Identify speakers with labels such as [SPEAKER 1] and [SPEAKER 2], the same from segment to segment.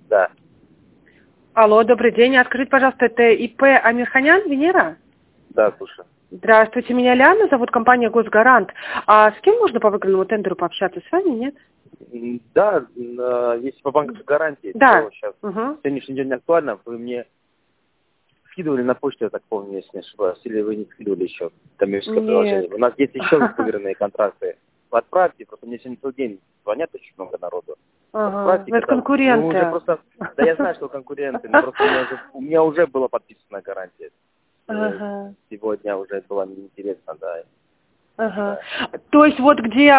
[SPEAKER 1] Да.
[SPEAKER 2] Алло, добрый день. Открыть, пожалуйста, это ИП Амирханян, Венера?
[SPEAKER 1] Да, слушай.
[SPEAKER 2] Здравствуйте, меня Ляна, зовут компания «Госгарант». А с кем можно по выигранному тендеру пообщаться? С вами, нет?
[SPEAKER 1] Да, если по банковской гарантии,
[SPEAKER 2] Да.
[SPEAKER 1] то сейчас сегодняшний день актуально. Вы мне скидывали на почту, я так помню, если не ошибаюсь, или вы не скидывали еще коммерческое приложение. У нас есть еще выигранные контракты. Отправьте, просто мне сегодня целый день звонят очень много народу.
[SPEAKER 2] Ага, это конкуренты.
[SPEAKER 1] Уже просто, да я знаю, что конкуренты, но просто у меня уже была подписана гарантия. Сегодня уже было неинтересно, да.
[SPEAKER 2] Ага. То есть вот где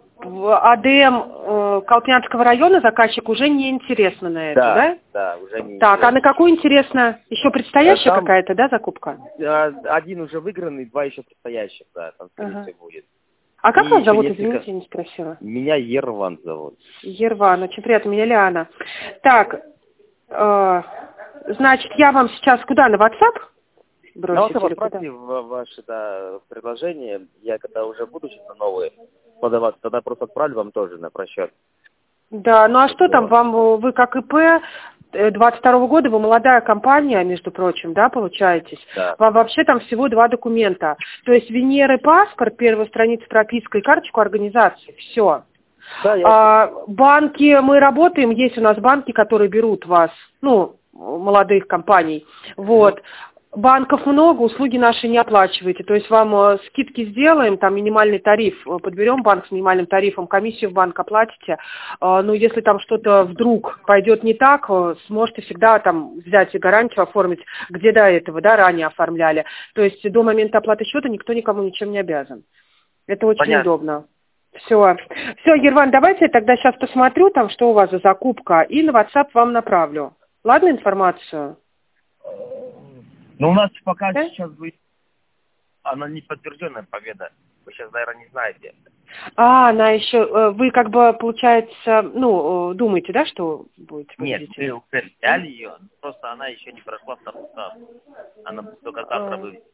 [SPEAKER 2] АДМ Колпинянского района заказчик уже не интересно на это, да?
[SPEAKER 1] Да, уже не
[SPEAKER 2] Так,
[SPEAKER 1] интересно.
[SPEAKER 2] а на какую интересно? Еще предстоящая какая-то, да, закупка?
[SPEAKER 1] Один уже выигранный, два еще предстоящих, да, там, скорее всего, будет.
[SPEAKER 2] А как вас зовут, извините, я не спросила?
[SPEAKER 1] Меня Ерван зовут.
[SPEAKER 2] Ерван, очень приятно, меня Лиана. Так, значит, я вам сейчас куда, на WhatsApp бросить?
[SPEAKER 1] На отправьте ваши предложения. Я когда уже буду что-то новое подавать, тогда просто отправлю вам тоже на просчет.
[SPEAKER 2] Да, ну а что там, вы как ИП 22-го года, вы молодая компания, между прочим, да, получаетесь?
[SPEAKER 1] Да.
[SPEAKER 2] Вам вообще там всего 2 документа. То есть Венеры паспорт, первая страница прописка и карточку организации. Все.
[SPEAKER 1] Да,
[SPEAKER 2] банки, мы работаем, есть у нас банки, которые берут вас, ну, молодых компаний. Вот. Банков много, услуги наши не оплачиваете. То есть вам скидки сделаем, там минимальный тариф, подберем банк с минимальным тарифом, комиссию в банк оплатите. Ну, если там что-то вдруг пойдет не так, сможете всегда там взять гарантию, оформить, где до этого, да, ранее оформляли. То есть до момента оплаты счета никто никому ничем не обязан. Это очень удобно. Все, Ерван, давайте я тогда сейчас посмотрю, там, что у вас за закупка, и на WhatsApp вам направлю. Ладно, информацию?
[SPEAKER 1] Ну, у нас пока сейчас будет, она не подтвержденная победа. Вы сейчас, наверное, не знаете.
[SPEAKER 2] Она еще, вы как бы, получается, ну, думаете, да, что будете победителем?
[SPEAKER 1] Нет, мы взяли ее, просто она еще не прошла второй этап. Она только завтра выиграет.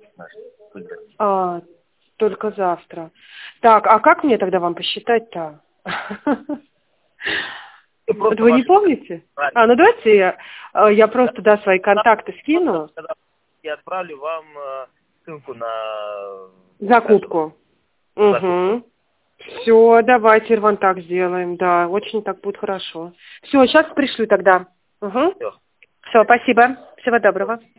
[SPEAKER 2] Только завтра. Так, а как мне тогда вам посчитать-то? Вы не помните? Ну давайте я просто, свои контакты скину.
[SPEAKER 1] Я отправлю вам ссылку на
[SPEAKER 2] закупку. Все, давайте, Ирван, так сделаем. Да, очень так будет хорошо. Все, сейчас пришлю тогда. Все, спасибо. Всего доброго.